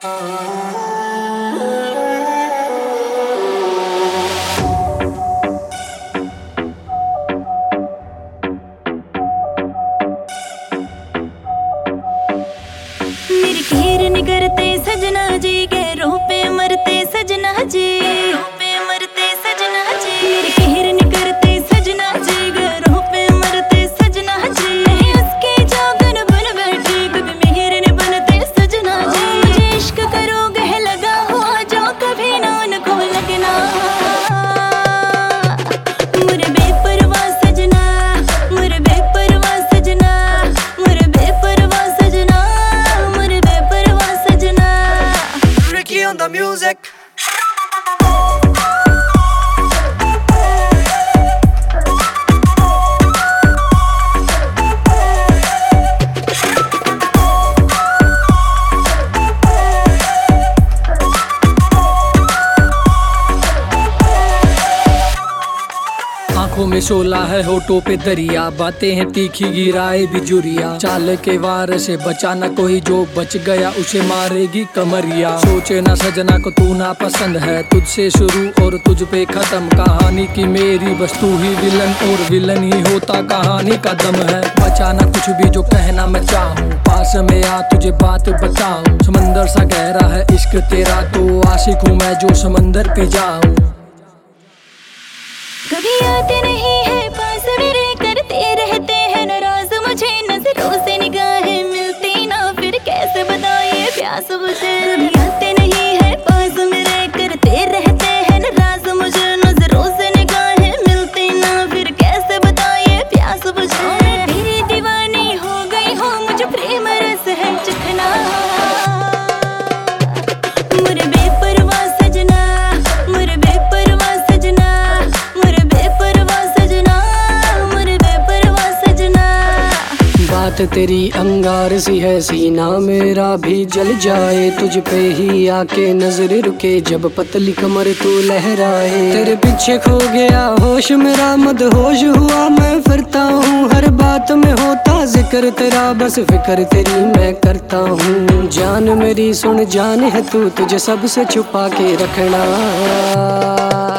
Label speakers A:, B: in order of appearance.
A: मेरी खीर निगरते सजना जी, गैरों पे मरते सजना जी, पे मरते सजना जी। मेरी खीर निगरते सजना जी, गैरों पे मरते सजना जी। उसके जागन बन बैठे कभी मेहर ने बनते सजना जी। मुझे इश्क करोगे लगा हुआ जो कभी ना उनको लगना। मुझे बेपरवाह सजना, मुझे बेपरवाह सजना, मुझे बेपरवाह सजना, मुझे बेपरवाह सजना।
B: Ricky on the music.
C: आंखों में शोला है, होठों पे दरिया, बातें हैं तीखी गिराए बिजुरिया। चाल के वार से बचा न कोई, जो बच गया उसे मारेगी कमरिया। सोचे ना सजना को तू ना पसंद है, तुझसे शुरू और तुझ पे खत्म कहानी की मेरी। बस तू ही विलन और विलन ही होता कहानी का दम है। बचा ना कुछ भी जो कहना मैं चाहूँ, पास में आ तुझे बात बताऊं। समंदर सा गहरा है इश्क तेरा, तो आशिक हूँ मैं जो समंदर पे जाऊं।
A: कभी आते नहीं है पास मेरे, करते रहते हैं नाराज मुझे। नजरों से निगाहें मिलती ना, फिर कैसे बताइए प्यास मुझे। कभी आते नहीं है पास मेरे, करते रहते हैं नाराज मुझे। नजरों से निगाहें मिलती ना, फिर कैसे बताइए प्यास मुझे। मैं तेरी दीवानी हो गई हूँ, मुझे प्रेम रस है चखना। मुझे बेपरवाह सजना, मुझे बेपरवाह सजना, मुझे बेपरवाह सजना, मुझे बेपरवाह सजना।
D: बात तेरी अंगार सी है, सीना मेरा भी जल जाए। तुझ पे ही आके नजर रुके, जब पतली कमर तू लहराए। तेरे पीछे खो गया होश मेरा, मदहोश हुआ मैं फिरता हूँ। हर बात में होता जिक्र तेरा, बस फिक्र तेरी मैं करता हूँ। जान मेरी सुन जान है तू, तुझे सबसे छुपा के रखना।